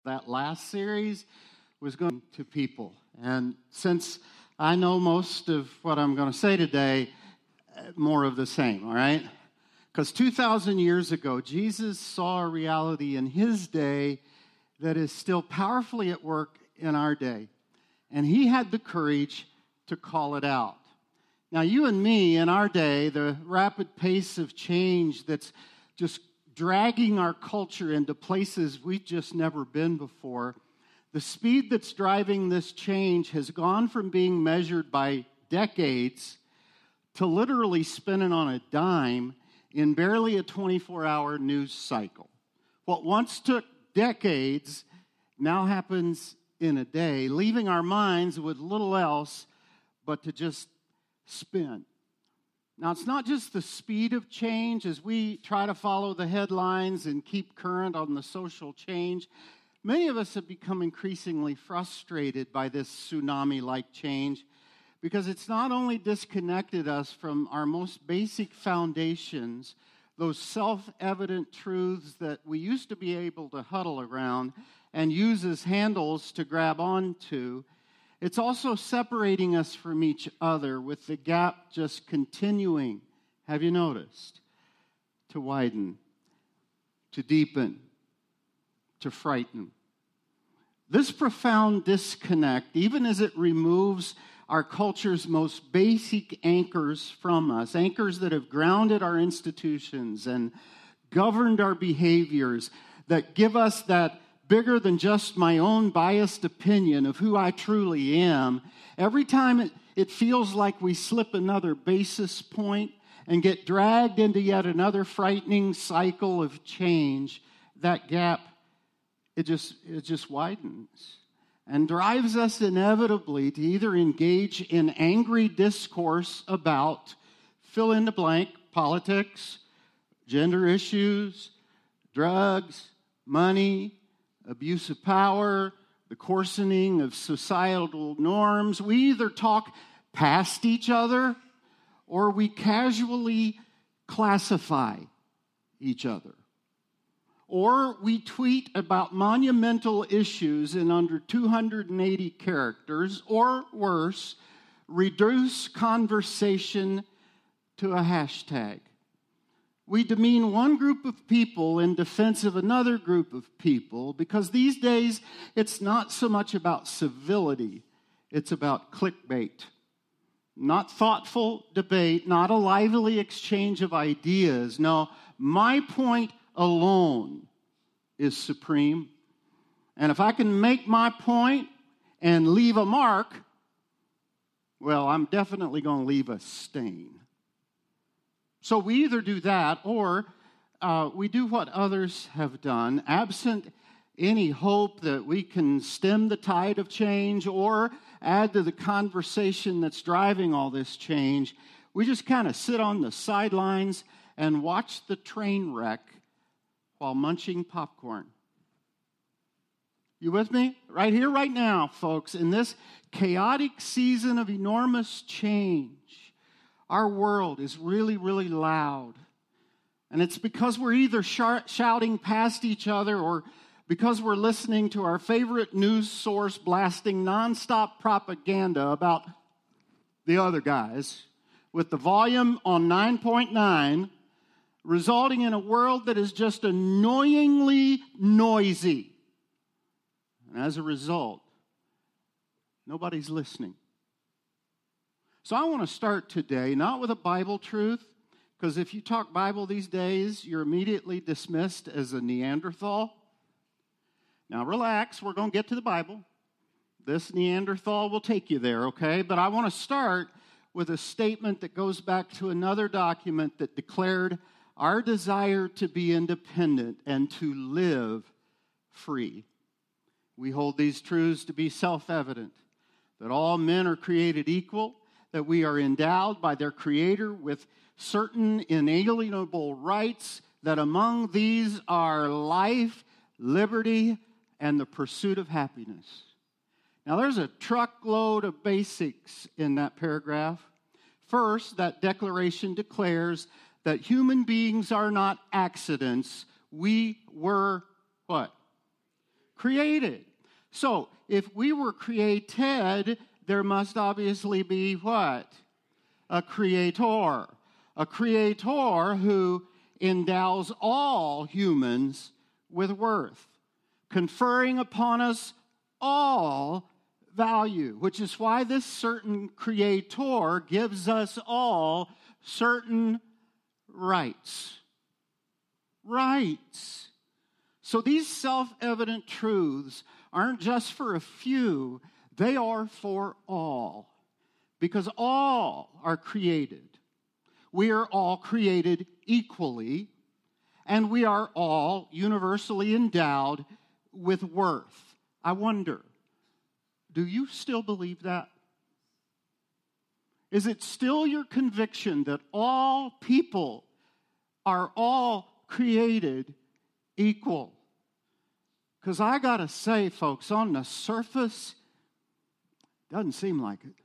That last series was going to people. And since I know most of what I'm going to say today, more of the same, all right? Because 2,000 years ago, Jesus saw a reality in his day that is still powerfully at work in our day. And he had the courage to call it out. Now, you and me, in our day, the rapid pace of change that's just dragging our culture into places we've just never been before, the speed that's driving this change has gone from being measured by decades to literally spinning on a dime in barely a 24-hour news cycle. What once took decades now happens in a day, leaving our minds with little else but to just spin. Now, it's not just the speed of change as we try to follow the headlines and keep current on the social change. Many of us have become increasingly frustrated by this tsunami-like change because it's not only disconnected us from our most basic foundations, those self-evident truths that we used to be able to huddle around and use as handles to grab onto. It's also separating us from each other with the gap just continuing, have you noticed, to widen, to deepen, to frighten. This profound disconnect, even as it removes our culture's most basic anchors from us, anchors that have grounded our institutions and governed our behaviors, that give us that bigger than just my own biased opinion of who I truly am, every time it feels like we slip another basis point and get dragged into yet another frightening cycle of change, that gap, it just widens and drives us inevitably to either engage in angry discourse about fill in the blank, politics, gender issues, drugs, money, abuse of power, the coarsening of societal norms. We either talk past each other or we casually classify each other. Or we tweet about monumental issues in under 280 characters, or worse, reduce conversation to a hashtag. We demean one group of people in defense of another group of people because these days it's not so much about civility, it's about clickbait. Not thoughtful debate, not a lively exchange of ideas. No, my point alone is supreme. And if I can make my point and leave a mark, well, I'm definitely going to leave a stain. So we either do that or we do what others have done, absent any hope that we can stem the tide of change or add to the conversation that's driving all this change. We just kind of sit on the sidelines and watch the train wreck while munching popcorn. You with me? Right here, right now, folks, in this chaotic season of enormous change, our world is really, really loud. And it's because we're either shouting past each other or because we're listening to our favorite news source blasting nonstop propaganda about the other guys with the volume on 9.9, resulting in a world that is just annoyingly noisy. And as a result, nobody's listening. So I want to start today, not with a Bible truth, because if you talk Bible these days, you're immediately dismissed as a Neanderthal. Now relax, we're going to get to the Bible. This Neanderthal will take you there, okay? But I want to start with a statement that goes back to another document that declared our desire to be independent and to live free. We hold these truths to be self-evident, that all men are created equal, that we are endowed by their Creator with certain inalienable rights, that among these are life, liberty, and the pursuit of happiness. Now, there's a truckload of basics in that paragraph. First, that declaration declares that human beings are not accidents. We were what? created. So, if we were created, there must obviously be what? A creator. A creator who endows all humans with worth, conferring upon us all value, which is why this certain creator gives us all certain rights. Rights. So these self-evident truths aren't just for a few, they are for all. Because all are created. We are all created equally, and we are all universally endowed with worth. I wonder, do you still believe that? Is it still your conviction that all people are all created equal? Because I got to say, folks, on the surface, it doesn't seem like it.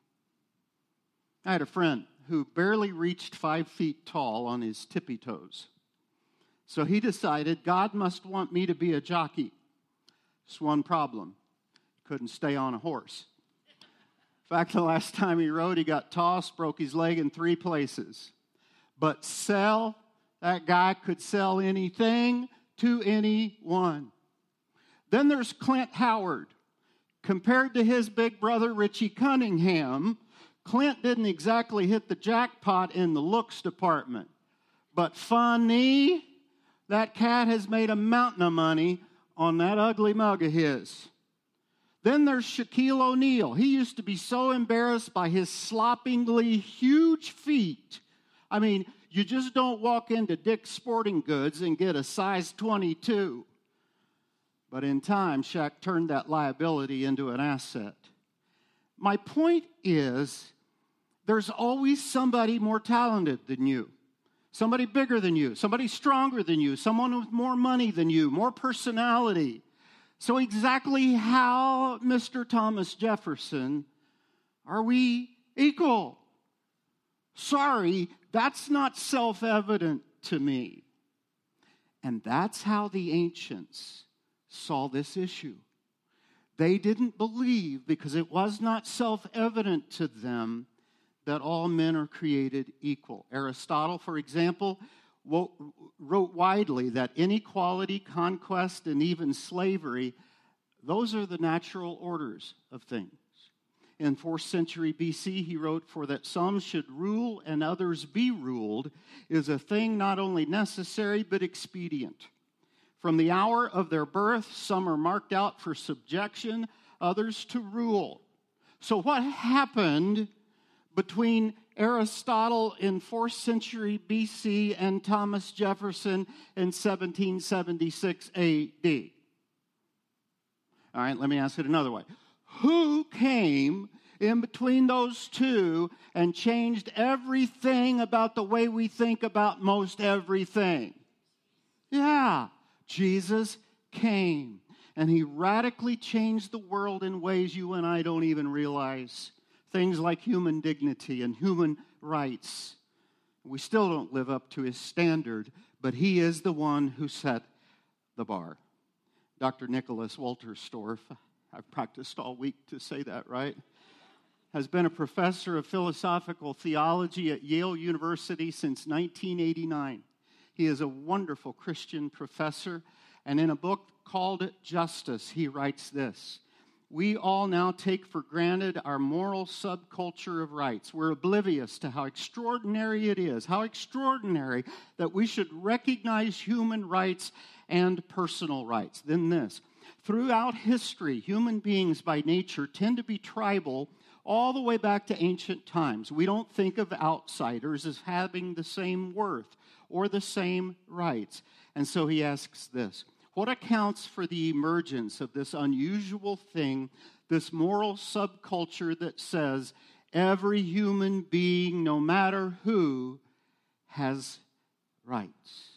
I had a friend who barely reached 5 feet tall on his tippy toes. So he decided God must want me to be a jockey. Just one problem. Couldn't stay on a horse. In fact, the last time he rode, he got tossed, broke his leg in 3 places. But that guy could sell anything to anyone. Then there's Clint Howard. Compared to his big brother, Richie Cunningham, Clint didn't exactly hit the jackpot in the looks department. But funny, that cat has made a mountain of money on that ugly mug of his. Then there's Shaquille O'Neal. He used to be so embarrassed by his sloppingly huge feet. I mean, you just don't walk into Dick's Sporting Goods and get a size 22. But in time, Shaq turned that liability into an asset. My point is, there's always somebody more talented than you, somebody bigger than you, somebody stronger than you, someone with more money than you, more personality. So exactly how, Mr. Thomas Jefferson, are we equal? Sorry, that's not self-evident to me. And that's how the ancients saw this issue. They didn't believe, because it was not self-evident to them, that all men are created equal. Aristotle, for example, wrote widely that inequality, conquest, and even slavery, those are the natural orders of things. In 4th century BC, he wrote, "For that some should rule and others be ruled is a thing not only necessary but expedient. From the hour of their birth, some are marked out for subjection, others to rule." So what happened between Aristotle in 4th century BC and Thomas Jefferson in 1776 AD? All right, let me ask it another way. Who came in between those two and changed everything about the way we think about most everything? Yeah, Jesus came. And he radically changed the world in ways you and I don't even realize. Things like human dignity and human rights. We still don't live up to his standard, but he is the one who set the bar. Dr. Nicholas Wolterstorff, I've practiced all week to say that right, has been a professor of philosophical theology at Yale University since 1989. He is a wonderful Christian professor, and in a book called Justice, he writes this: "We all now take for granted our moral subculture of rights. We're oblivious to how extraordinary it is, how extraordinary that we should recognize human rights and personal rights." Then this: "Throughout history, human beings by nature tend to be tribal all the way back to ancient times. We don't think of outsiders as having the same worth or the same rights." And so he asks this: what accounts for the emergence of this unusual thing, this moral subculture that says every human being, no matter who, has rights?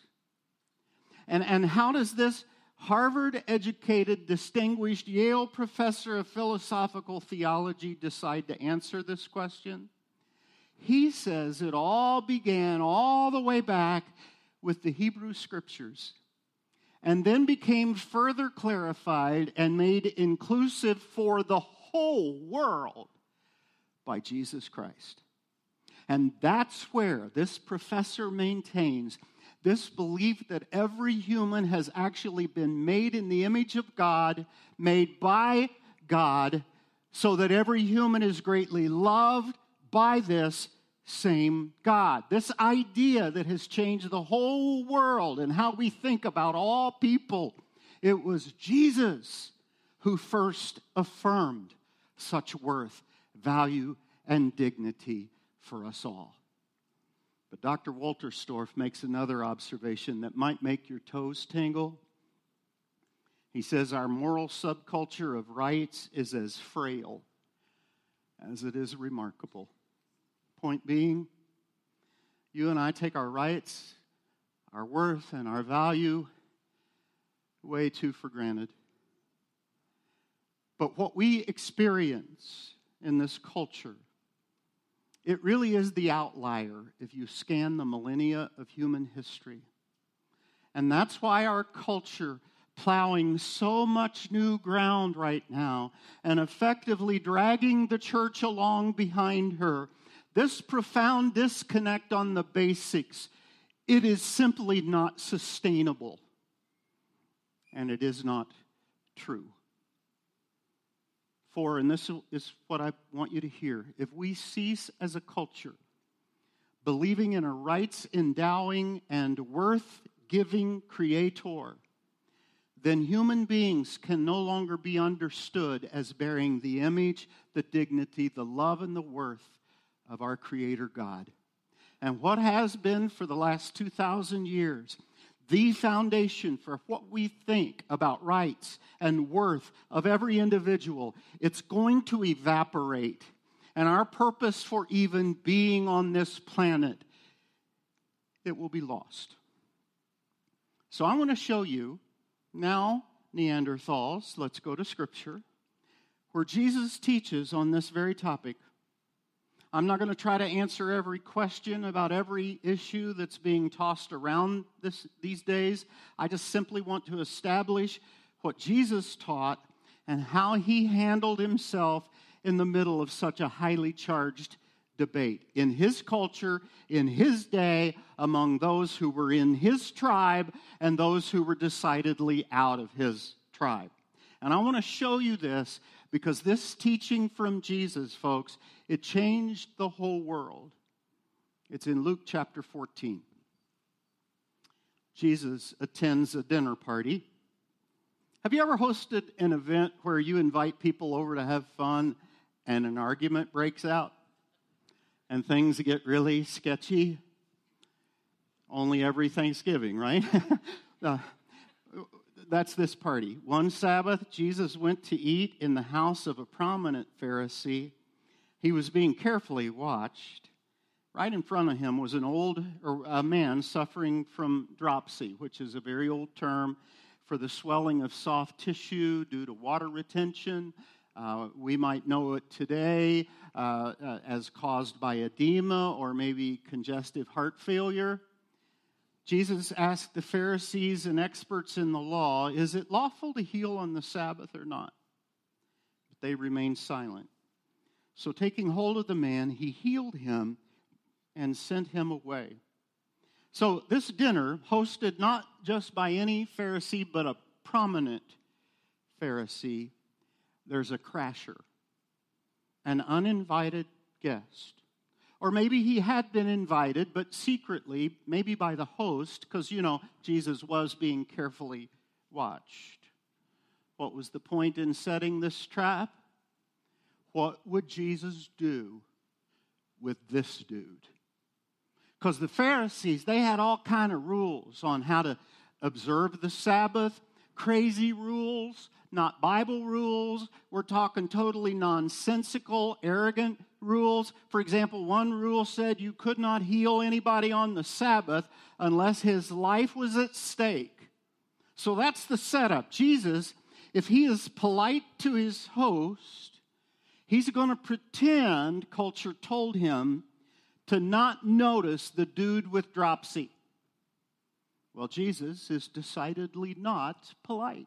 And how does this Harvard-educated, distinguished Yale professor of philosophical theology decide to answer this question? He says it all began all the way back with the Hebrew Scriptures. and then became further clarified and made inclusive for the whole world by Jesus Christ. And that's where this professor maintains this belief that every human has actually been made in the image of God, made by God, so that every human is greatly loved by this same God. This idea that has changed the whole world and how we think about all people. It was Jesus who first affirmed such worth, value, and dignity for us all. But Dr. Wolterstorff makes another observation that might make your toes tingle. He says our moral subculture of rights is as frail as it is remarkable. Point being, you and I take our rights, our worth, and our value way too for granted. But what we experience in this culture, it really is the outlier if you scan the millennia of human history. And that's why our culture, plowing so much new ground right now and effectively dragging the church along behind her, this profound disconnect on the basics, it is simply not sustainable. And it is not true. For, and this is what I want you to hear, if we cease as a culture believing in a rights-endowing and worth-giving creator, then human beings can no longer be understood as bearing the image, the dignity, the love, and the worth of our Creator God. And what has been for the last 2,000 years the foundation for what we think about rights and worth of every individual, it's going to evaporate. And our purpose for even being on this planet, it will be lost. So I want to show you now, Neanderthals, let's go to Scripture, where Jesus teaches on this very topic. I'm not going to try to answer every question about every issue that's being tossed around these days. I just simply want to establish what Jesus taught and how he handled himself in the middle of such a highly charged debate. In his culture, in his day, among those who were in his tribe and those who were decidedly out of his tribe. And I want to show you this because this teaching from Jesus, folks, it changed the whole world. It's in Luke chapter 14. Jesus attends a dinner party. Have you ever hosted an event where you invite people over to have fun and an argument breaks out and things get really sketchy? Only every Thanksgiving, right? That's this party. One Sabbath, Jesus went to eat in the house of a prominent Pharisee. He was being carefully watched. Right in front of him was a man suffering from dropsy, which is a very old term for the swelling of soft tissue due to water retention. We might know it today as caused by edema or maybe congestive heart failure. Jesus asked the Pharisees and experts in the law, is it lawful to heal on the Sabbath or not? But they remained silent. So taking hold of the man, he healed him and sent him away. So this dinner, hosted not just by any Pharisee, but a prominent Pharisee, there's a crasher, an uninvited guest. Or maybe he had been invited, but secretly, maybe by the host, because, Jesus was being carefully watched. What was the point in setting this trap? What would Jesus do with this dude? Because the Pharisees, they had all kind of rules on how to observe the Sabbath, crazy rules, not Bible rules. We're talking totally nonsensical, arrogant rules. For example, one rule said you could not heal anybody on the Sabbath unless his life was at stake. So that's the setup. Jesus, if he is polite to his host, he's going to pretend culture told him to not notice the dude with dropsy. Well, Jesus is decidedly not polite.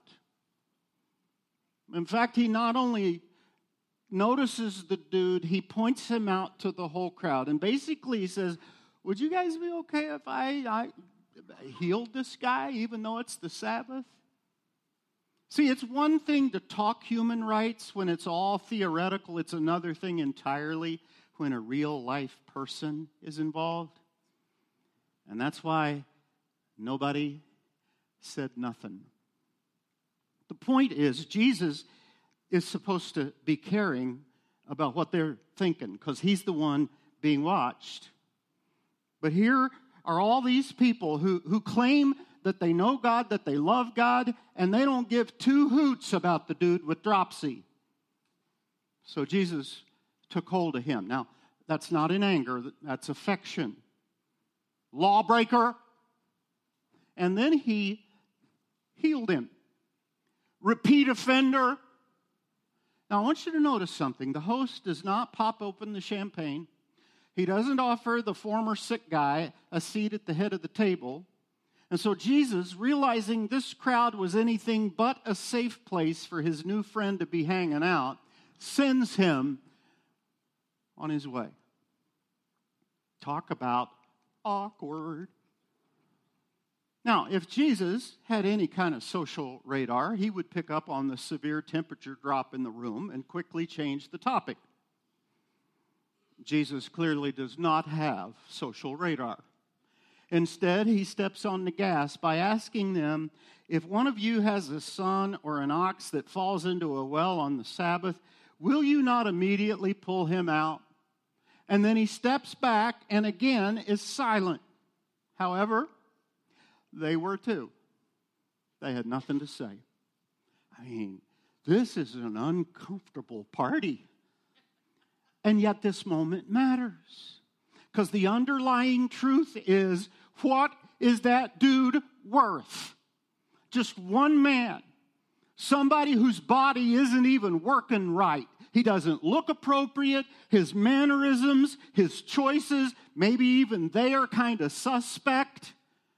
In fact, he not only notices the dude, he points him out to the whole crowd. And basically he says, would you guys be okay if I healed this guy even though it's the Sabbath? See, it's one thing to talk human rights when it's all theoretical. It's another thing entirely when a real life person is involved. And that's why nobody said nothing. The point is, Jesus is supposed to be caring about what they're thinking because he's the one being watched. But here are all these people who claim that they know God, that they love God, and they don't give two hoots about the dude with dropsy. So Jesus took hold of him. Now, that's not in anger, that's affection. Lawbreaker. And then he healed him. Repeat offender. Now, I want you to notice something. The host does not pop open the champagne. He doesn't offer the former sick guy a seat at the head of the table. And so Jesus, realizing this crowd was anything but a safe place for his new friend to be hanging out, sends him on his way. Talk about awkward. Now, if Jesus had any kind of social radar, he would pick up on the severe temperature drop in the room and quickly change the topic. Jesus clearly does not have social radar. Instead, he steps on the gas by asking them, if one of you has a son or an ox that falls into a well on the Sabbath, will you not immediately pull him out? And then he steps back and again is silent. However, they were too. They had nothing to say. I mean, this is an uncomfortable party. And yet this moment matters. Because the underlying truth is, what is that dude worth? Just one man. Somebody whose body isn't even working right. He doesn't look appropriate. His mannerisms, his choices, maybe even they are kind of suspect.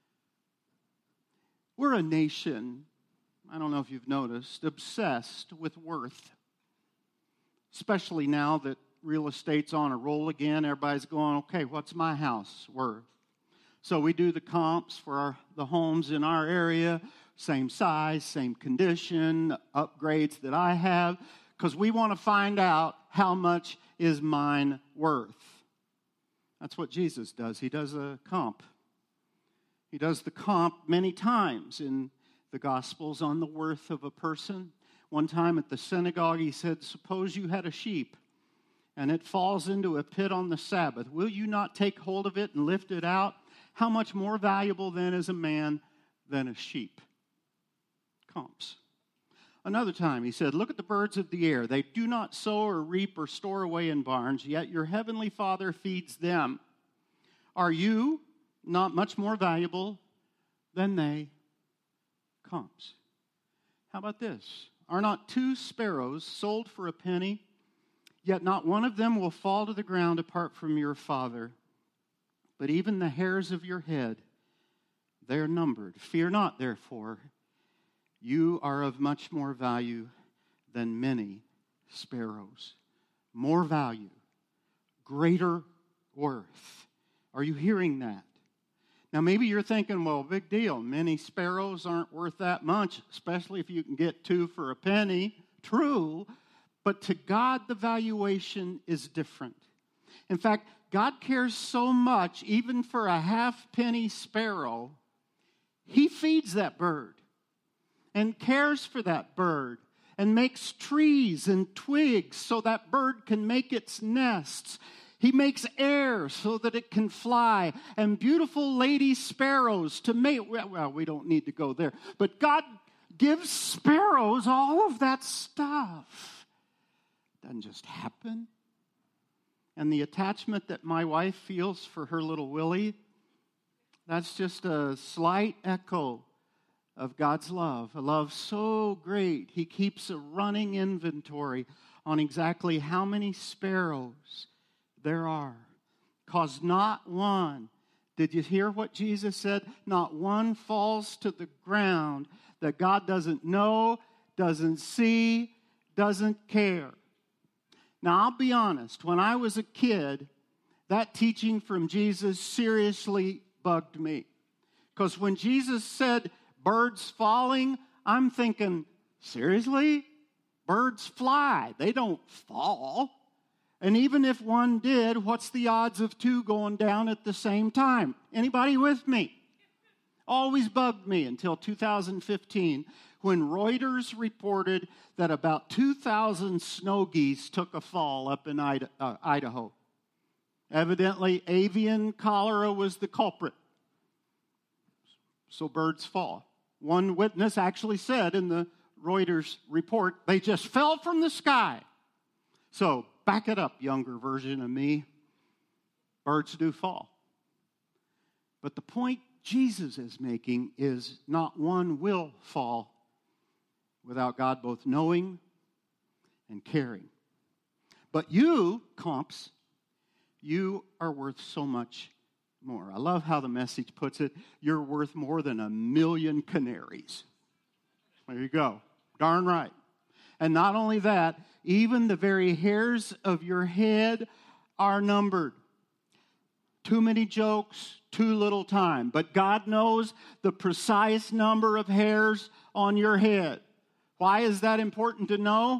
We're a nation, I don't know if you've noticed, obsessed with worth. Especially now that real estate's on a roll again. Everybody's going, okay, what's my house worth? So we do the comps for the homes in our area, same size, same condition, upgrades that I have, because we want to find out how much is mine worth. That's what Jesus does. He does a comp. He does the comp many times in the Gospels on the worth of a person. One time at the synagogue, he said, suppose you had a sheep and it falls into a pit on the Sabbath. Will you not take hold of it and lift it out? How much more valuable then is a man than a sheep? Comps. Another time he said, look at the birds of the air. They do not sow or reap or store away in barns, yet your heavenly Father feeds them. Are you not much more valuable than they? Comps. How about this? Are not 2 sparrows sold for a penny? Yet not one of them will fall to the ground apart from your Father. But even the hairs of your head, they are numbered. Fear not, therefore. You are of much more value than many sparrows. More value. Greater worth. Are you hearing that? Now, maybe you're thinking, well, big deal. Many sparrows aren't worth that much, especially if you can get 2 for a penny. True. But to God, the valuation is different. In fact, God cares so much, even for a half-penny sparrow, He feeds that bird and cares for that bird and makes trees and twigs so that bird can make its nests. He makes air so that it can fly and beautiful lady sparrows to mate. Well, we don't need to go there. But God gives sparrows all of that stuff. Doesn't just happen. And the attachment that my wife feels for her little Willie, that's just a slight echo of God's love. A love so great, He keeps a running inventory on exactly how many sparrows there are. 'Cause not one Did you hear what Jesus said? Not one falls to the ground that God doesn't know, doesn't see, doesn't care. Now, I'll be honest. When I was a kid, that teaching from Jesus seriously bugged me. Because when Jesus said birds falling, I'm thinking, seriously? Birds fly. They don't fall. And even if one did, what's the odds of two going down at the same time? Anybody with me? Always bugged me until 2015 when Reuters reported that about 2,000 snow geese took a fall up in Idaho. Evidently, avian cholera was the culprit. So birds fall. One witness actually said in the Reuters report, they just fell from the sky. So back it up, younger version of me. Birds do fall. But the point Jesus is making is not one will fall without God both knowing and caring. But you, comps, you are worth so much more. I love how the Message puts it. You're worth more than 1,000,000 canaries. There you go. Darn right. And not only that, even the very hairs of your head are numbered. Too many jokes, too little time. But God knows the precise number of hairs on your head. Why is that important to know?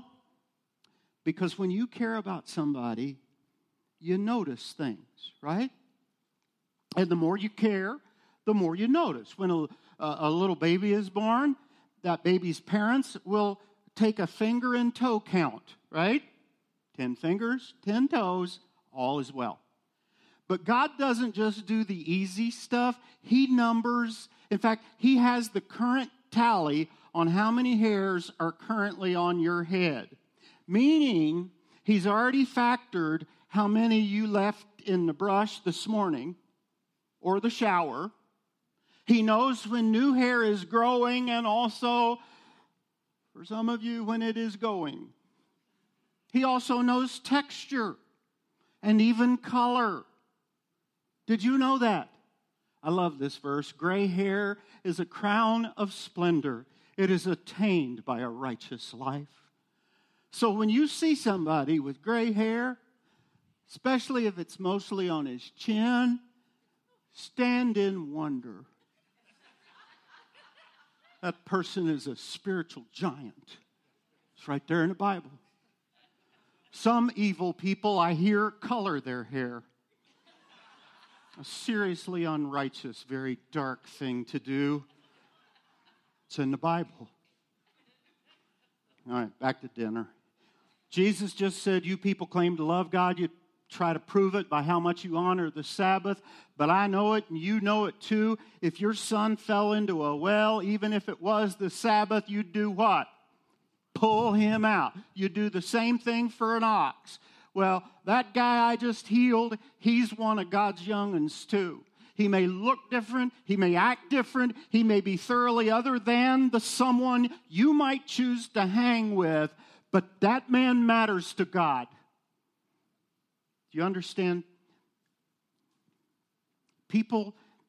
Because when you care about somebody, you notice things, right? And the more you care, the more you notice. When a little baby is born, that baby's parents will take a finger and toe count, right? 10 fingers, 10 toes, all is well. But God doesn't just do the easy stuff. He numbers. In fact, He has the current tally on how many hairs are currently on your head. Meaning, He's already factored how many you left in the brush this morning or the shower. He knows when new hair is growing and also, for some of you, when it is going. He also knows texture and even color. Did you know that? I love this verse. Gray hair is a crown of splendor. It is attained by a righteous life. So when you see somebody with gray hair, especially if it's mostly on his chin, stand in wonder. That person is a spiritual giant. It's right there in the Bible. Some evil people, I hear, color their hair. A seriously unrighteous, very dark thing to do. It's in the Bible. All right, back to dinner. Jesus just said, you people claim to love God. You try to prove it by how much you honor the Sabbath. But I know it, and you know it too. If your son fell into a well, even if it was the Sabbath, you'd do what? Pull him out. You do the same thing for an ox. Well, that guy I just healed, he's one of God's young'uns too. He may look different. He may act different. He may be thoroughly other than the someone you might choose to hang with, but that man matters to God. Do you understand? People,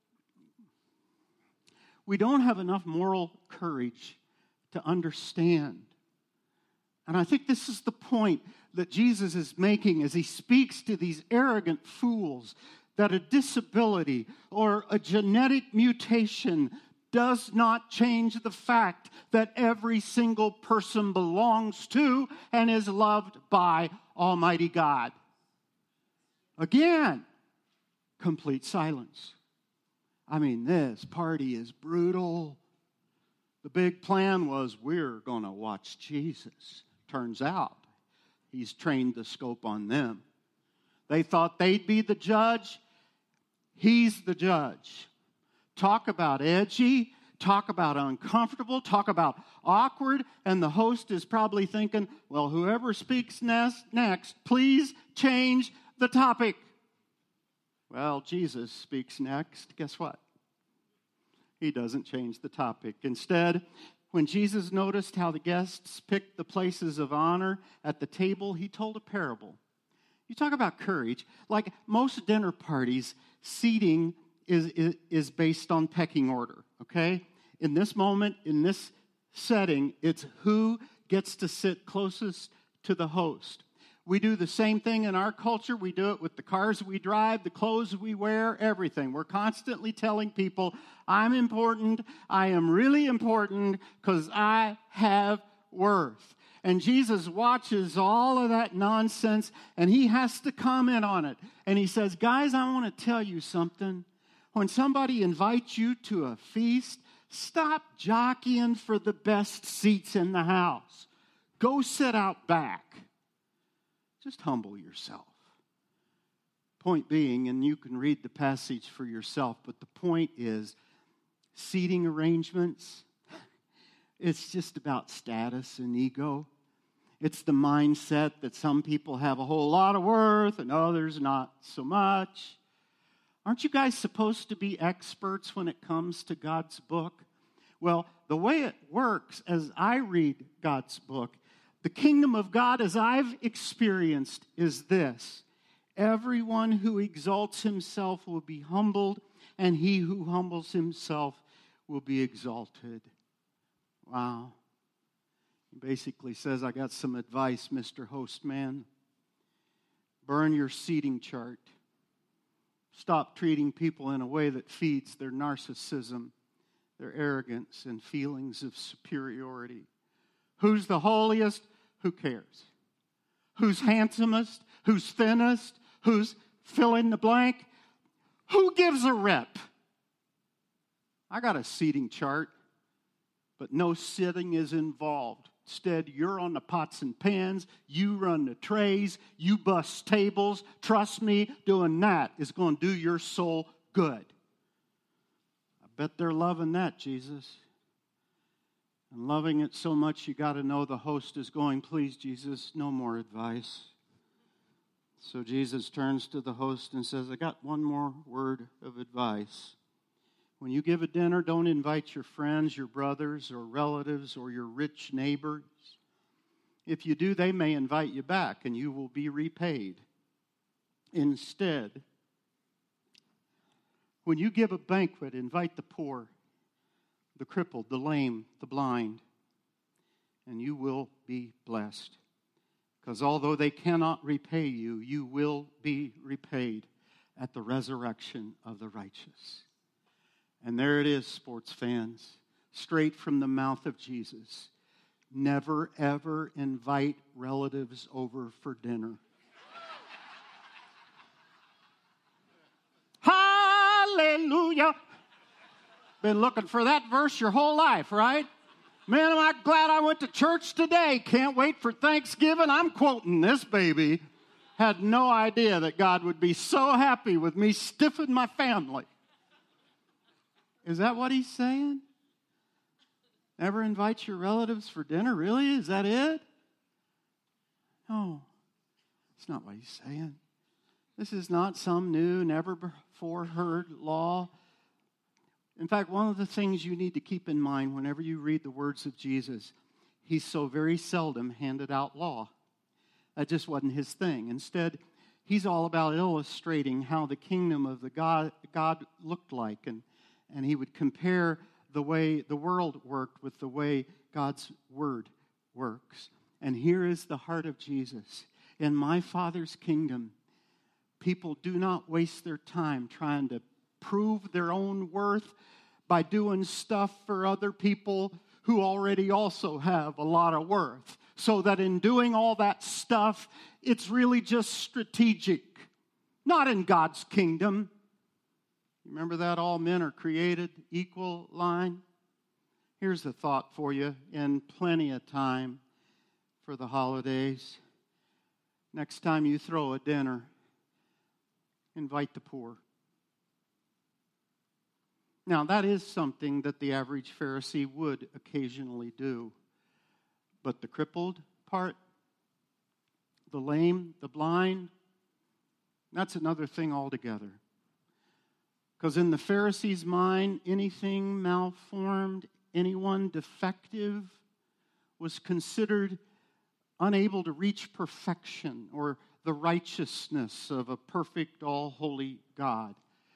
we don't have enough moral courage to understand. And I think this is the point that Jesus is making as He speaks to these arrogant fools, that a disability or a genetic mutation does not change the fact that every single person belongs to and is loved by Almighty God. Again, complete silence. I mean, this party is brutal. The big plan was we're going to watch Jesus. Turns out, He's trained the scope on them. They thought they'd be the judge. He's the judge. Talk about edgy, talk about uncomfortable, talk about awkward, and the host is probably thinking, well, whoever speaks next, please change the topic. Well, Jesus speaks next. Guess what? He doesn't change the topic. Instead, when Jesus noticed how the guests picked the places of honor at the table, He told a parable. You talk about courage. Like most dinner parties, seating is based on pecking order, okay? In this moment, in this setting, it's who gets to sit closest to the host. We do the same thing in our culture. We do it with the cars we drive, the clothes we wear, everything. We're constantly telling people, I'm important, I am really important, because I have worth. And Jesus watches all of that nonsense, and he has to comment on it. And he says, guys, I want to tell you something. When somebody invites you to a feast, stop jockeying for the best seats in the house. Go sit out back. Just humble yourself. Point being, and you can read the passage for yourself, but the point is, seating arrangements, it's just about status and ego. It's the mindset that some people have a whole lot of worth and others not so much. Aren't you guys supposed to be experts when it comes to God's book? Well, the way it works as I read God's book, the kingdom of God as I've experienced is this. Everyone who exalts himself will be humbled, and he who humbles himself will be exalted. Wow. He basically says, I got some advice, Mr. Hostman. Burn your seating chart. Stop treating people in a way that feeds their narcissism, their arrogance, and feelings of superiority. Who's the holiest? Who cares? Who's handsomest? Who's thinnest? Who's fill in the blank? Who gives a rep? I got a seating chart, but no sitting is involved. Instead, you're on the pots and pans, you run the trays, you bust tables. Trust me, doing that is going to do your soul good. I bet they're loving that, Jesus. And loving it so much, you got to know the host is going, please, Jesus, no more advice. So Jesus turns to the host and says, I got one more word of advice. When you give a dinner, don't invite your friends, your brothers, or relatives, or your rich neighbors. If you do, they may invite you back, and you will be repaid. Instead, when you give a banquet, invite the poor, the crippled, the lame, the blind, and you will be blessed. Because although they cannot repay you, you will be repaid at the resurrection of the righteous. And there it is, sports fans, straight from the mouth of Jesus. Never, ever invite relatives over for dinner. Hallelujah. Been looking for that verse your whole life, right? Man, am I glad I went to church today. Can't wait for Thanksgiving. I'm quoting this baby. Had no idea that God would be so happy with me stiffing my family. Is that what he's saying? Never invite your relatives for dinner? Really? Is that it? No, it's not what he's saying. This is not some new, never before heard law. In fact, one of the things you need to keep in mind whenever you read the words of Jesus, he so very seldom handed out law. That just wasn't his thing. Instead, he's all about illustrating how the kingdom of the God looked like, and he would compare the way the world worked with the way God's word works. And here is the heart of Jesus. In my Father's kingdom, people do not waste their time trying to prove their own worth by doing stuff for other people who already also have a lot of worth. So that in doing all that stuff, it's really just strategic. Not in God's kingdom. Remember that all men are created equal line? Here's the thought for you in plenty of time for the holidays. Next time you throw a dinner, invite the poor. Now, that is something that the average Pharisee would occasionally do. But the crippled part, the lame, the blind, that's another thing altogether. Because in the Pharisee's mind, anything malformed, anyone defective was considered unable to reach perfection or the righteousness of a perfect, all-holy God.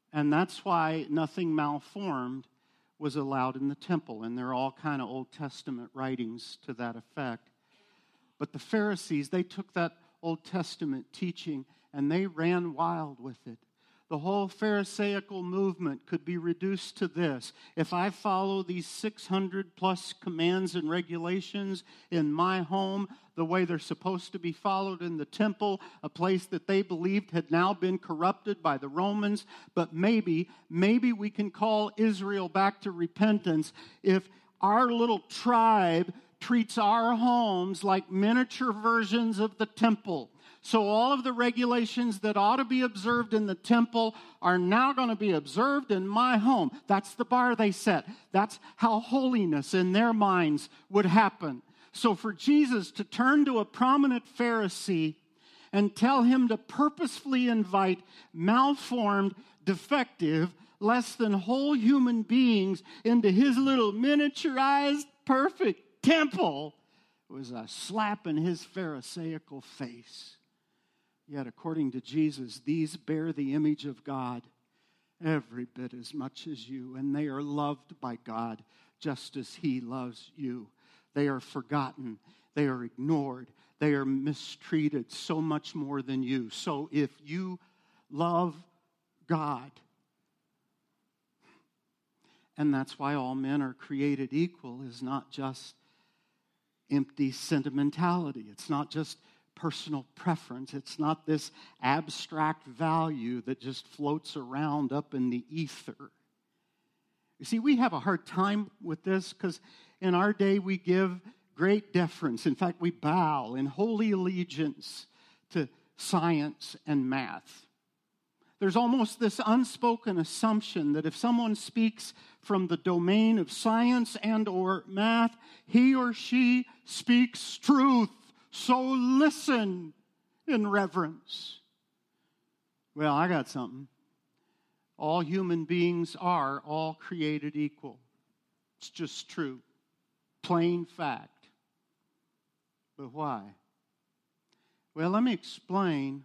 And that's why nothing malformed was allowed in the temple. And there are all kind of Old Testament writings to that effect. But the Pharisees, they took that Old Testament teaching and they ran wild with it. The whole Pharisaical movement could be reduced to this. If I follow these 600 plus commands and regulations in my home the way they're supposed to be followed in the temple, a place that they believed had now been corrupted by the Romans, but maybe we can call Israel back to repentance if our little tribe treats our homes like miniature versions of the temple. So all of the regulations that ought to be observed in the temple are now going to be observed in my home. That's the bar they set. That's how holiness in their minds would happen. So for Jesus to turn to a prominent Pharisee and tell him to purposefully invite malformed, defective, less than whole human beings into his little miniaturized, perfect temple was a slap in his Pharisaical face. Yet, according to Jesus, these bear the image of God every bit as much as you, and they are loved by God just as He loves you. They are forgotten. They are ignored. They are mistreated so much more than you. So if you love God, and that's why all men are created equal, is not just empty sentimentality. It's not just personal preference. It's not this abstract value that just floats around up in the ether. You see, we have a hard time with this because in our day we give great deference. In fact, we bow in holy allegiance to science and math. There's almost this unspoken assumption that if someone speaks from the domain of science and or math, he or she speaks truth. So listen in reverence. Well, I got something. All human beings are all created equal. It's just true. Plain fact. But why? Well, let me explain.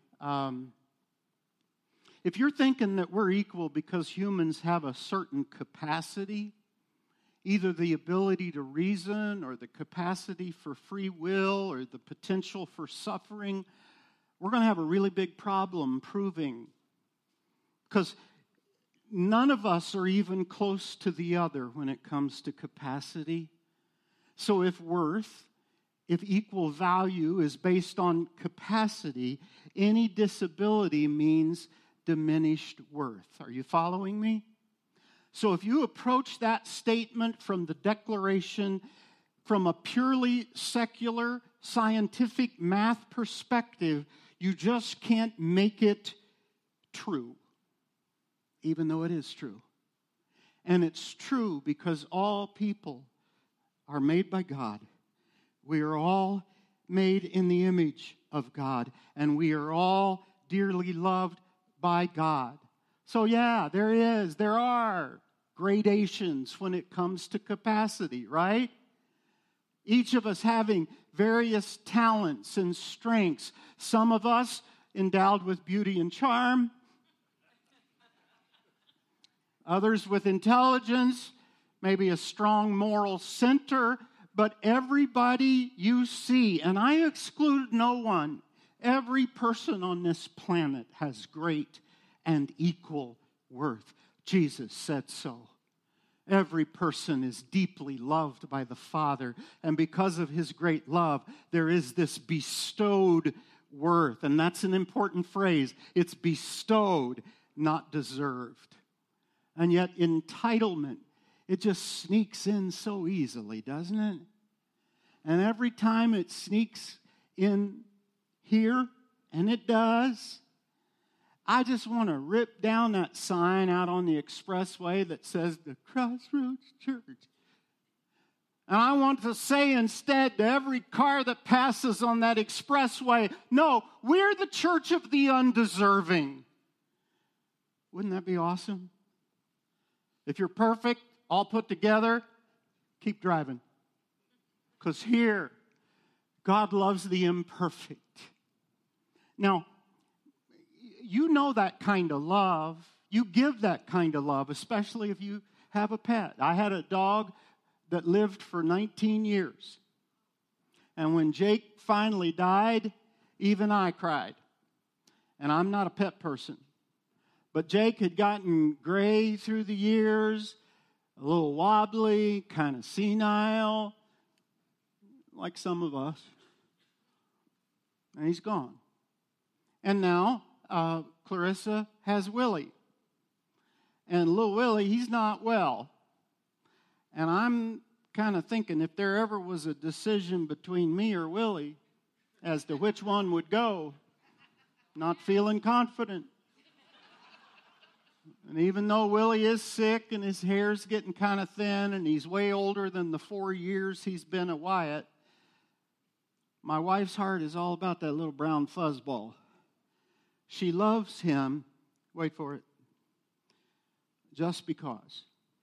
If you're thinking that we're equal because humans have a certain capacity, either the ability to reason or the capacity for free will or the potential for suffering, we're going to have a really big problem proving. Because none of us are even close to the other when it comes to capacity. So if equal value is based on capacity, any disability means diminished worth. Are you following me? So if you approach that statement from the Declaration from a purely secular, scientific math perspective, you just can't make it true, even though it is true. And it's true because all people are made by God. We are all made in the image of God, and we are all dearly loved by God. So yeah, there are gradations when it comes to capacity, right? Each of us having various talents and strengths. Some of us endowed with beauty and charm. Others with intelligence, maybe a strong moral center. But everybody you see, and I exclude no one, every person on this planet has great and equal worth. Jesus said so. Every person is deeply loved by the Father, and because of His great love, there is this bestowed worth, and that's an important phrase. It's bestowed, not deserved. And yet entitlement, it just sneaks in so easily, doesn't it? And every time it sneaks in here, and it does, I just want to rip down that sign out on the expressway that says the Crossroads Church. And I want to say instead to every car that passes on that expressway, no, we're the church of the undeserving. Wouldn't that be awesome? If you're perfect, all put together, keep driving. Because here, God loves the imperfect. Now, you know that kind of love. you give that kind of love, especially if you have a pet. I had a dog that lived for 19 years. And when Jake finally died, even I cried. And I'm not a pet person. But Jake had gotten gray through the years, a little wobbly, kind of senile, like some of us. And he's gone. And now Clarissa has Willie. And little Willie, he's not well. And I'm kind of thinking if there ever was a decision between me or Willie as to which one would go, not feeling confident. And even though Willie is sick and his hair's getting kind of thin and he's way older than the 4 years he's been at Wyatt, my wife's heart is all about that little brown fuzzball. She loves him, wait for it, just because.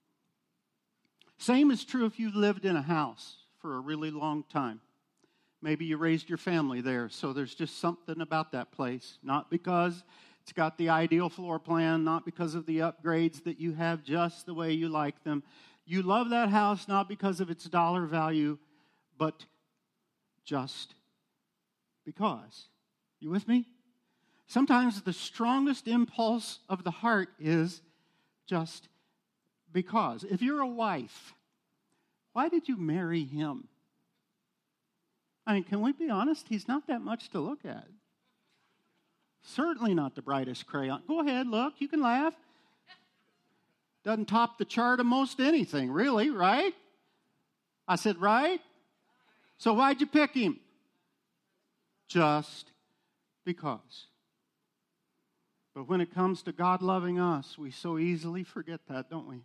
Same is true if you've lived in a house for a really long time. Maybe you raised your family there, so there's just something about that place. Not because it's got the ideal floor plan, not because of the upgrades that you have just the way you like them. You love that house not because of its dollar value, but just because. You with me? Sometimes the strongest impulse of the heart is just because. If you're a wife, why did you marry him? I mean, can we be honest? He's not that much to look at. Certainly not the brightest crayon. Go ahead, look. You can laugh. Doesn't top the chart of most anything, really, right? I said, right? So why'd you pick him? Just because. But when it comes to God loving us, we so easily forget that, don't we?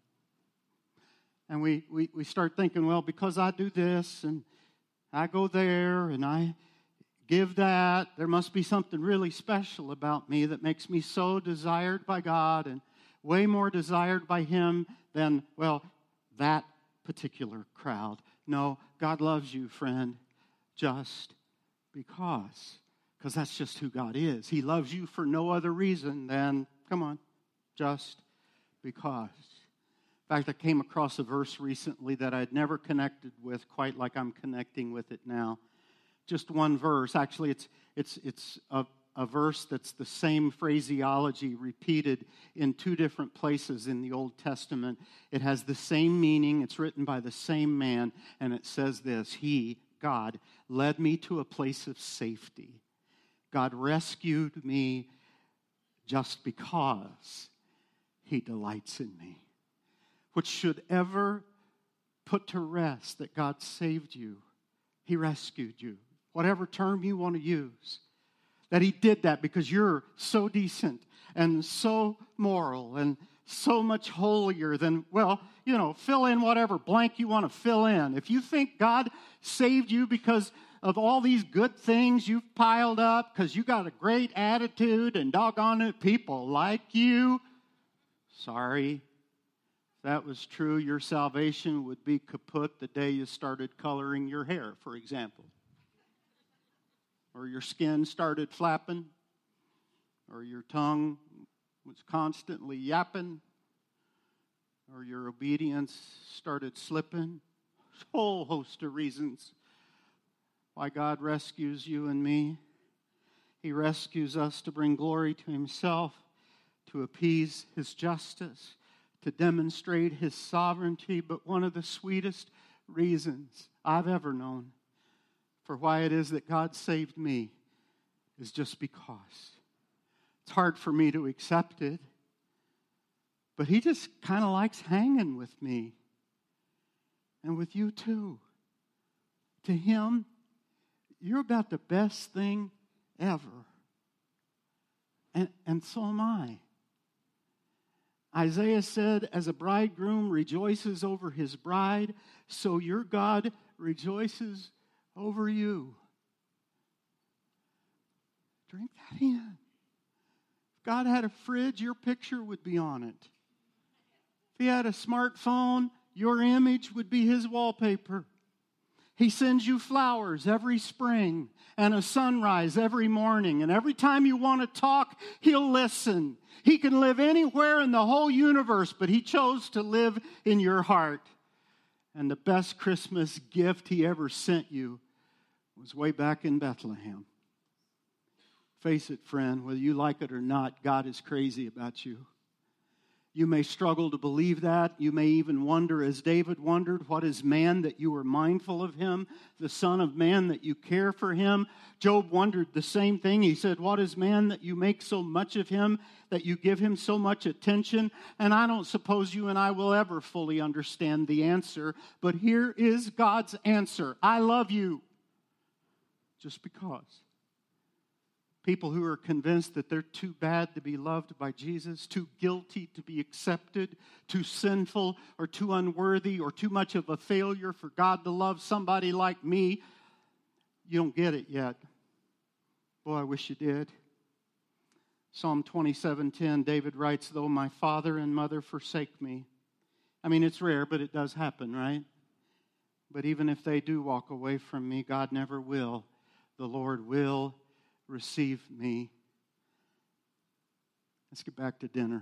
And we start thinking, well, because I do this and I go there and I give that, there must be something really special about me that makes me so desired by God and way more desired by Him than, well, that particular crowd. No, God loves you, friend, just because. Because that's just who God is. He loves you for no other reason than, come on, just because. In fact, I came across a verse recently that I'd never connected with quite like I'm connecting with it now. Just one verse. Actually, it's a verse that's the same phraseology repeated in two different places in the Old Testament. It has the same meaning. It's written by the same man, and it says this: He, God, led me to a place of safety. God rescued me just because He delights in me. Which should ever put to rest that God saved you. He rescued you. Whatever term you want to use. That He did that because you're so decent and so moral and so much holier than, well, you know, fill in whatever blank you want to fill in. If you think God saved you because of all these good things you've piled up, because you got a great attitude and doggone it, people like you, sorry. If that was true, your salvation would be kaput the day you started coloring your hair, for example. Or your skin started flapping, or your tongue was constantly yapping, or your obedience started slipping. A whole host of reasons why God rescues you and me. He rescues us to bring glory to Himself, to appease His justice, to demonstrate His sovereignty. But one of the sweetest reasons I've ever known for why it is that God saved me is just because. It's hard for me to accept it, but He just kind of likes hanging with me and with you too. To Him, you're about the best thing ever. And so am I. Isaiah said, as a bridegroom rejoices over his bride, so your God rejoices over you. Drink that in. If God had a fridge, your picture would be on it. If He had a smartphone, your image would be His wallpaper. He sends you flowers every spring and a sunrise every morning. And every time you want to talk, He'll listen. He can live anywhere in the whole universe, but He chose to live in your heart. And the best Christmas gift He ever sent you was way back in Bethlehem. Face it, friend, whether you like it or not, God is crazy about you. You may struggle to believe that. You may even wonder, as David wondered, what is man that you are mindful of him? The Son of Man that you care for him? Job wondered the same thing. He said, what is man that you make so much of him, that you give him so much attention? And I don't suppose you and I will ever fully understand the answer, but here is God's answer. I love you. Just because. People who are convinced that they're too bad to be loved by Jesus, too guilty to be accepted, too sinful or too unworthy or too much of a failure for God to love somebody like me, you don't get it yet. Boy, I wish you did. Psalm 27:10, David writes, though my father and mother forsake me. I mean, it's rare, but it does happen, right? But even if they do walk away from me, God never will. The Lord will receive me. Let's get back to dinner.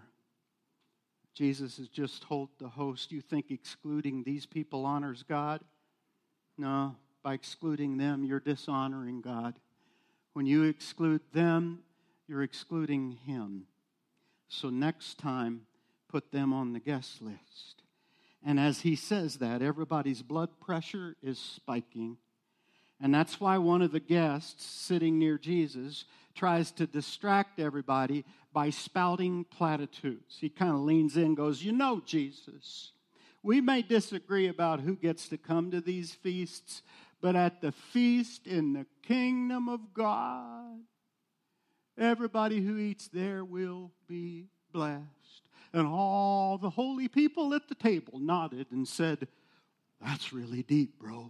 Jesus has just told the host, you think excluding these people honors God? No, by excluding them, you're dishonoring God. When you exclude them, you're excluding Him. So next time, put them on the guest list. And as he says that, everybody's blood pressure is spiking. And that's why one of the guests sitting near Jesus tries to distract everybody by spouting platitudes. He kind of leans in and goes, you know, Jesus, we may disagree about who gets to come to these feasts, but at the feast in the kingdom of God, everybody who eats there will be blessed. And all the holy people at the table nodded and said, that's really deep, bro.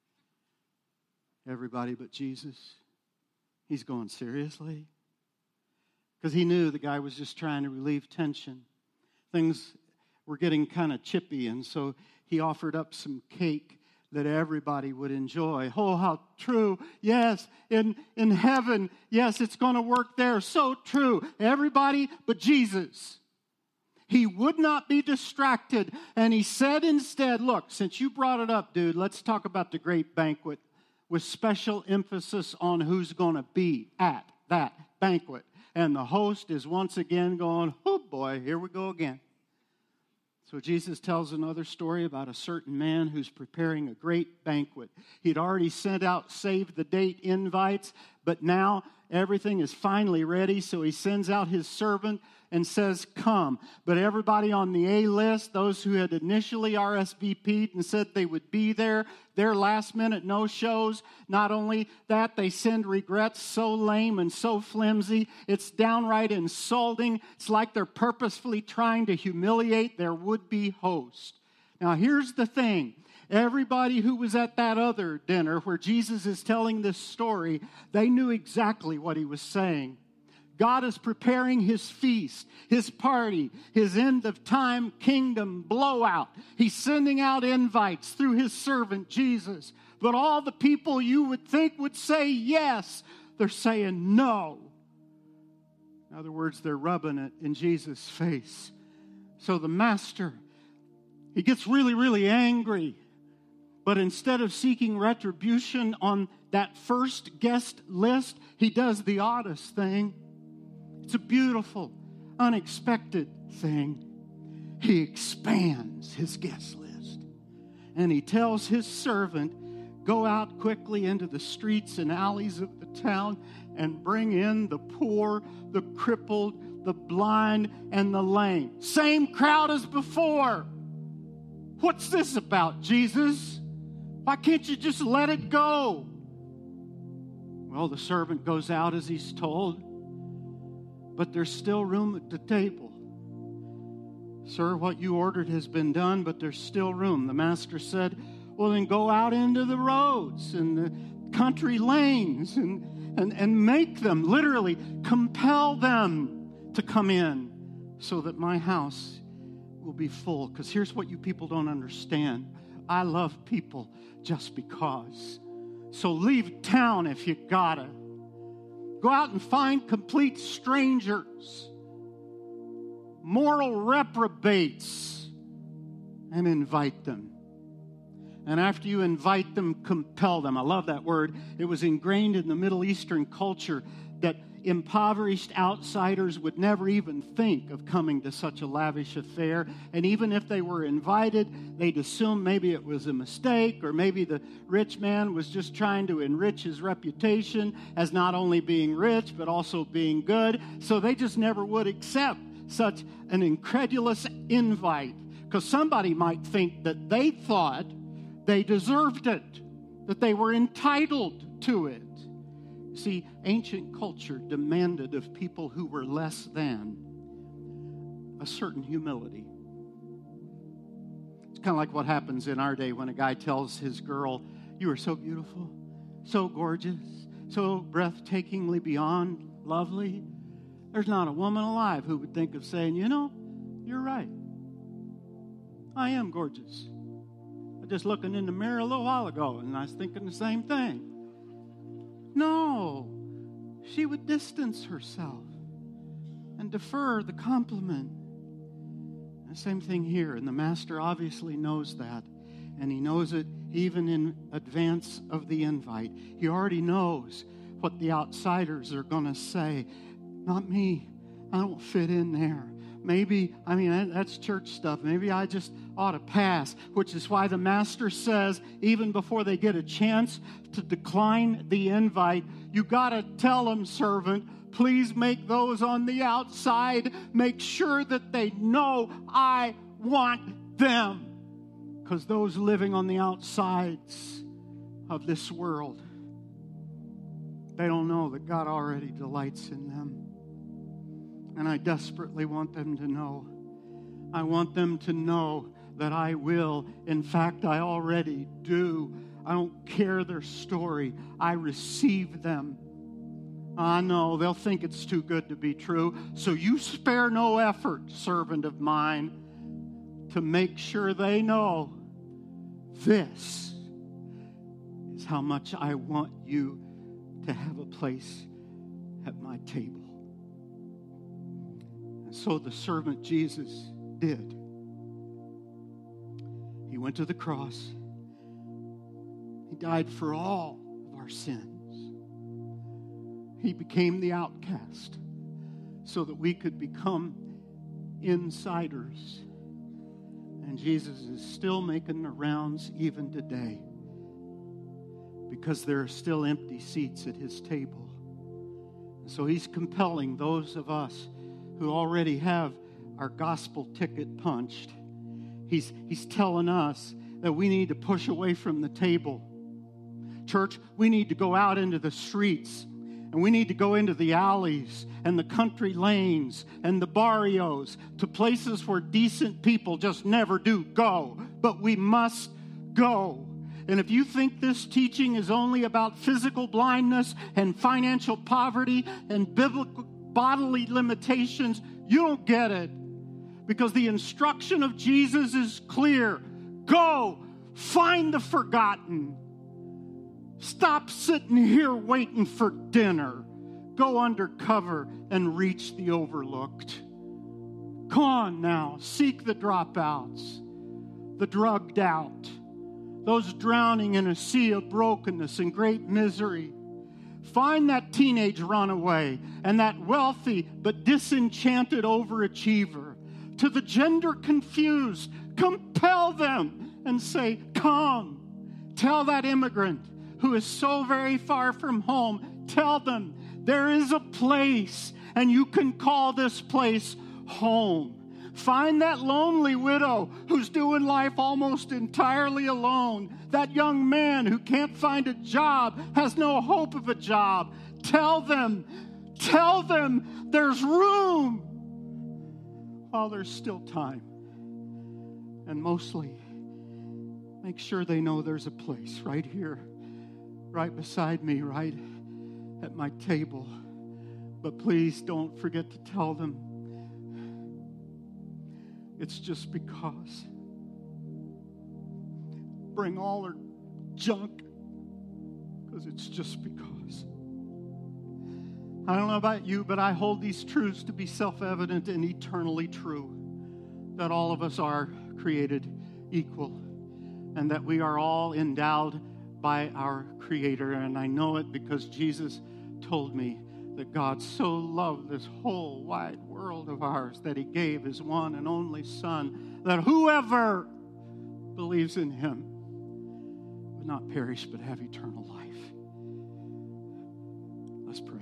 Everybody but Jesus. He's going, seriously? Because he knew the guy was just trying to relieve tension. Things were getting kind of chippy, and so he offered up some cake that everybody would enjoy. Oh, how true. Yes, in heaven. Yes, it's going to work there. So true. Everybody but Jesus. He would not be distracted, and he said instead, look, since you brought it up, dude, let's talk about the great banquet, with special emphasis on who's going to be at that banquet. And the host is once again going, oh boy, here we go again. So Jesus tells another story about a certain man who's preparing a great banquet. He'd already sent out save-the-date invites, but now everything is finally ready, so he sends out his servant and says, come. But everybody on the A list, those who had initially RSVP'd and said they would be there, their last-minute no-shows. Not only that, they send regrets so lame and so flimsy, it's downright insulting. It's like they're purposefully trying to humiliate their would-be host. Now, here's the thing. Everybody who was at that other dinner where Jesus is telling this story, they knew exactly what he was saying. God is preparing his feast, his party, his end-of-time kingdom blowout. He's sending out invites through his servant, Jesus. But all the people you would think would say yes, they're saying no. In other words, they're rubbing it in Jesus' face. So the master, he gets really, really angry. But instead of seeking retribution on that first guest list, he does the oddest thing. It's a beautiful, unexpected thing. He expands his guest list. And he tells his servant, go out quickly into the streets and alleys of the town and bring in the poor, the crippled, the blind, and the lame. Same crowd as before. What's this about, Jesus? Why can't you just let it go? Well, the servant goes out as he's told. But there's still room at the table. Sir, what you ordered has been done, but there's still room. The master said, well, then go out into the roads and the country lanes and make them, literally compel them to come in so that my house will be full. Because here's what you people don't understand. I love people just because. So leave town if you gotta. Go out and find complete strangers, moral reprobates, and invite them. And after you invite them, compel them. I love that word. It was ingrained in the Middle Eastern culture that impoverished outsiders would never even think of coming to such a lavish affair. And even if they were invited, they'd assume maybe it was a mistake, or maybe the rich man was just trying to enrich his reputation as not only being rich, but also being good. So they just never would accept such an incredulous invite, because somebody might think that they thought they deserved it, that they were entitled to it. See, ancient culture demanded of people who were less than a certain humility. It's kind of like what happens in our day when a guy tells his girl, "You are so beautiful, so gorgeous, so breathtakingly beyond lovely." There's not a woman alive who would think of saying, "You know, you're right. I am gorgeous. I was just looking in the mirror a little while ago and I was thinking the same thing." No, she would distance herself and defer the compliment. The same thing here, and the master obviously knows that, and he knows it even in advance of the invite. He already knows what the outsiders are going to say. Not me. I don't fit in there. Maybe, that's church stuff. Maybe I just ought to pass, which is why the master says, even before they get a chance to decline the invite, you got to tell them, servant, please make those on the outside, make sure that they know I want them. Because those living on the outsides of this world, they don't know that God already delights in them. And I desperately want them to know. I want them to know that I will. In fact, I already do. I don't care their story. I receive them. I know they'll think it's too good to be true. So you spare no effort, servant of mine, to make sure they know this is how much I want you to have a place at my table. And so the servant Jesus did. He went to the cross. He died for all of our sins. He became the outcast so that we could become insiders. And Jesus is still making the rounds even today, because there are still empty seats at his table. And so he's compelling those of us who already have our gospel ticket punched. He's telling us that we need to push away from the table. Church, we need to go out into the streets, and we need to go into the alleys and the country lanes and the barrios, to places where decent people just never do go. But we must go. And if you think this teaching is only about physical blindness and financial poverty and biblical bodily limitations, you don't get it. Because the instruction of Jesus is clear. Go, find the forgotten. Stop sitting here waiting for dinner. Go undercover and reach the overlooked. Come on now, seek the dropouts, the drugged out, those drowning in a sea of brokenness and great misery. Find that teenage runaway and that wealthy but disenchanted overachiever. To the gender confused, compel them and say, come. Tell that immigrant who is so very far from home, tell them there is a place and you can call this place home. Find that lonely widow who's doing life almost entirely alone. That young man who can't find a job, has no hope of a job. Tell them there's room while there's still time. And mostly, make sure they know there's a place right here, right beside me, right at my table. But please don't forget to tell them it's just because bring all their junk because it's just because. I don't know about you, but I hold these truths to be self-evident and eternally true, that all of us are created equal and that we are all endowed by our Creator. And I know it because Jesus told me that God so loved this whole wide world of ours that He gave His one and only Son, that whoever believes in Him would not perish but have eternal life. Let's pray.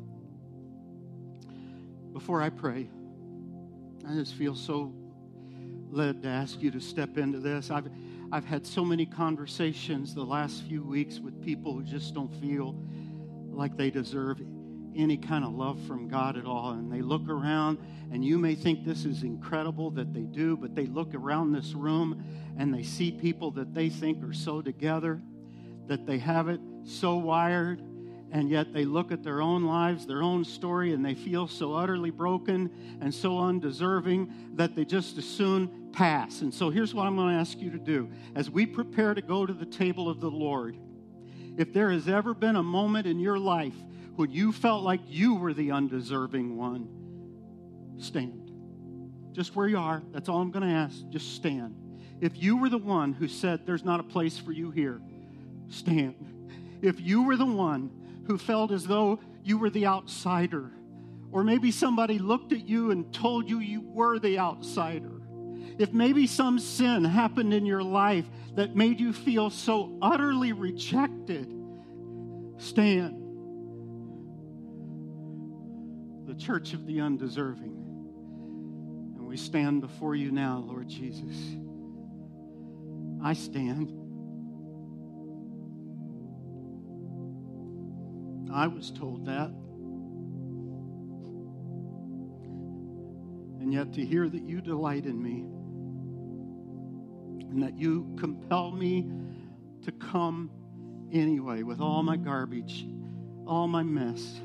Before I pray, I just feel so led to ask you to step into this. I've had so many conversations the last few weeks with people who just don't feel like they deserve any kind of love from God at all. And they look around, and you may think this is incredible that they do, but they look around this room and they see people that they think are so together, that they have it so wired, and yet they look at their own lives, their own story, and they feel so utterly broken and so undeserving that they just as soon pass. And so here's what I'm going to ask you to do. As we prepare to go to the table of the Lord, if there has ever been a moment in your life when you felt like you were the undeserving one, stand. Just where you are, that's all I'm going to ask. Just stand. If you were the one who said there's not a place for you here, stand. If you were the one who felt as though you were the outsider, or maybe somebody looked at you and told you you were the outsider, if maybe some sin happened in your life that made you feel so utterly rejected, stand. The church of the undeserving. And we stand before you now, Lord Jesus. I stand. I was told that. And yet to hear that you delight in me and that you compel me to come anyway with all my garbage, all my mess.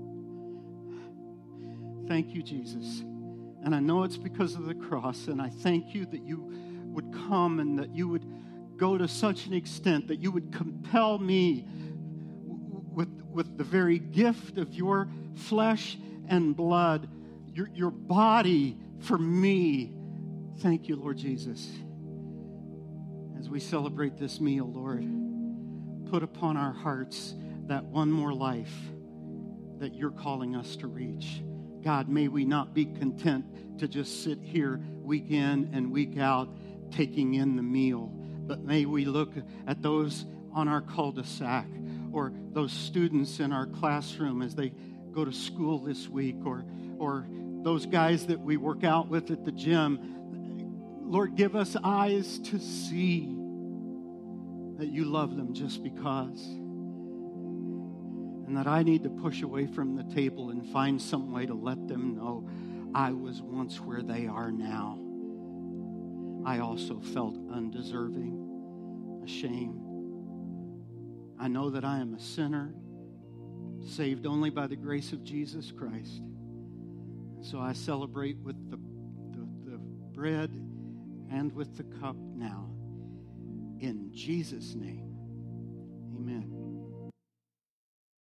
Thank you, Jesus. And I know it's because of the cross, and I thank you that you would come and that you would go to such an extent that you would compel me with the very gift of your flesh and blood, your body for me. Thank you, Lord Jesus. As we celebrate this meal, Lord, put upon our hearts that one more life that you're calling us to reach. God, may we not be content to just sit here week in and week out taking in the meal, but may we look at those on our cul-de-sac or those students in our classroom as they go to school this week, or those guys that we work out with at the gym. Lord, give us eyes to see that you love them just because. And that I need to push away from the table and find some way to let them know I was once where they are now. I also felt undeserving, ashamed. I know that I am a sinner, saved only by the grace of Jesus Christ. And so I celebrate with the bread and with the cup now. In Jesus' name, amen.